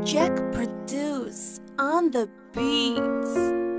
Jack Produce on the beats.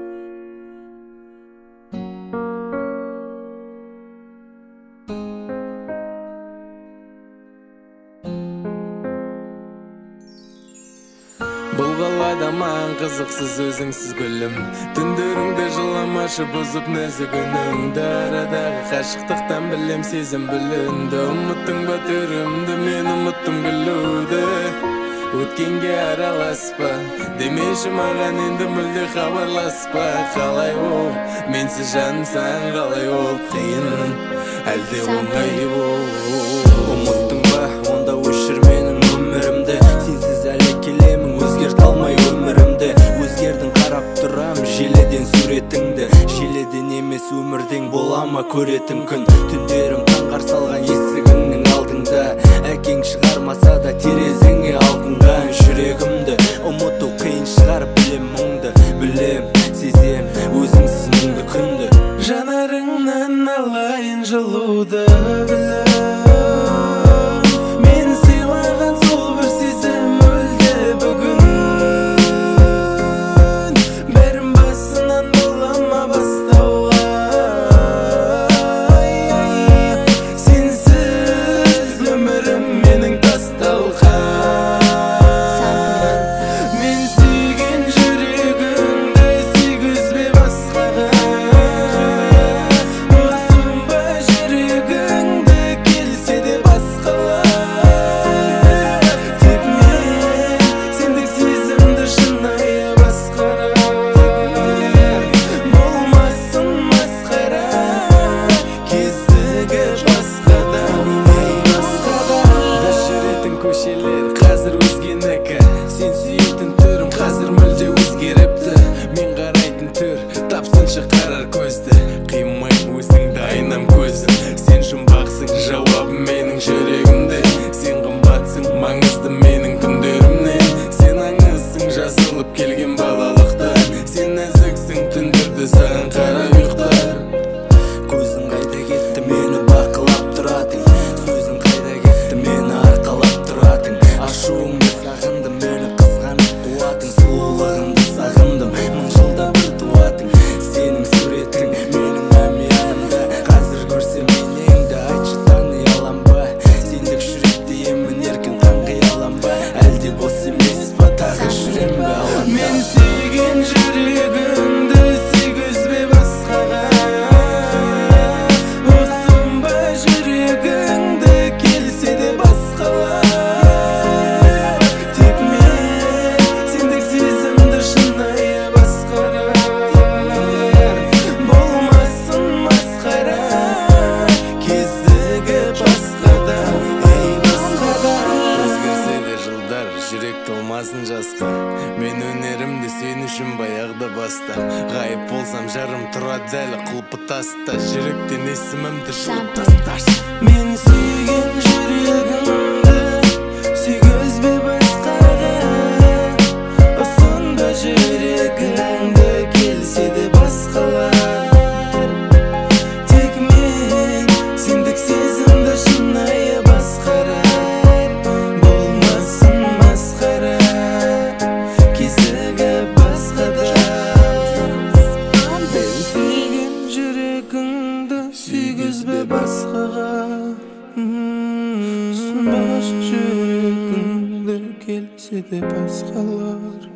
Бұл қалада маған қызықсыз өзіңсіз гүлім, түндеріңді жыламашы бұзып нәзік үніңді. Арадағы қашықтықтан білем сезім бүлінді. Ұмыттың ба түрімді, мен ұмыттым күлуді. Өткенге араласпа, демеші маған енді мүлде хабарласпа. Қалай ол, менсіз жаным саған қалай ол қиын, әлде оңай ол. Ұмыттың ба, онда өшір менің өмірімді. Сенсіз әлі келемін, өзгерт алмай өмірімді. Өзгердің қарап тұрам, желеден суретіңді. Желеден емес өмірден бола ма көретін күн. Түндерім таңғар салған есігіңнің алдыңда. Әкең шығармаса да терезеңе алдыңған жүрегімді. Ұмыту қиын шығар, білем мұңды, білем, сезем өзіңсіз мұңды күнді. Жанарыңнан алайын жылуды, қазір өзгенікі. Сен сүйетін түрім қазір мүлде өзгеріпті. Мен қарайтын түр, тапсыншы қарар көзді. Қимай өзіңді айнам көзім. Сен жұмбақсың, жауабым менің жүрегімде. Сен қымбатсың, маңызды менің күндерімнен. Сен аңызсың, жазылып келген балалықтан. Сен нәзіксің, түндерді саған қара ұйықтар. Көзің қайда кетті, мені бақылап тұратың. Сөзің қайда кетті, мені арқалап тұратың. Ашуыңды сағындым, мені қызғанып қуатың. Сұлулығыңды сағындым, мың жылда бір туатың. Сенің суретің менің әмиянымда. Қазір көрсем менеңді, айтшы тани алам ба? Сендік жүректі емін еркін қанғи алам ба? Әлде бос емес па, тағы жүрем бе алаңда? Мен сүйген жүрегімді сүйгізбе басқаға. Осым ба жүрегіңді келсе де басқалар. Тек мен сендік сезімді шынайы басқарар. Болмасын масқара, кездігі басқада, ей басқада. Өзгерсе де жылдар, жүрек толмасын жасқа. Мен өнерімді сен үшін баяғыда бастам. Ғайып болсам жарым тұрады әлі құлпы таста. Жүректен есімімді жұлып тасташы. Мен сүйген жүрегімді сүйгізбе басқаға. Осында жүрегіңді келсе де басқалар. Тек мен сендік сезімді шынайы басқарар. Болмасын масқара, кезігі басқада. Мен сүйген жүрегіңді сүйгізбе басқаға. Сұнбашы жүрегіңді келсе де басқалар.